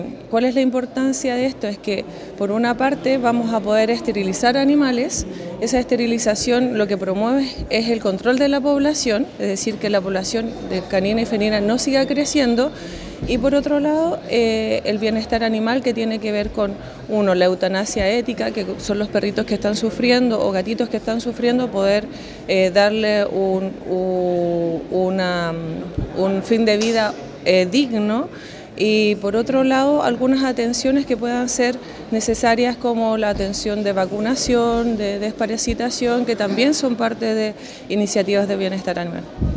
¿Cuál es la importancia de esto? Es que por una parte vamos a poder esterilizar animales. Esa esterilización lo que promueve es el control de la población, es decir, que la población de canina y felina no siga creciendo. Y por otro lado, el bienestar animal, que tiene que ver con, uno, la eutanasia ética, que son los perritos que están sufriendo o gatitos que están sufriendo, poder darle un fin de vida digno. Y por otro lado, algunas atenciones que puedan ser necesarias, como la atención de vacunación, de desparasitación, que también son parte de iniciativas de bienestar animal.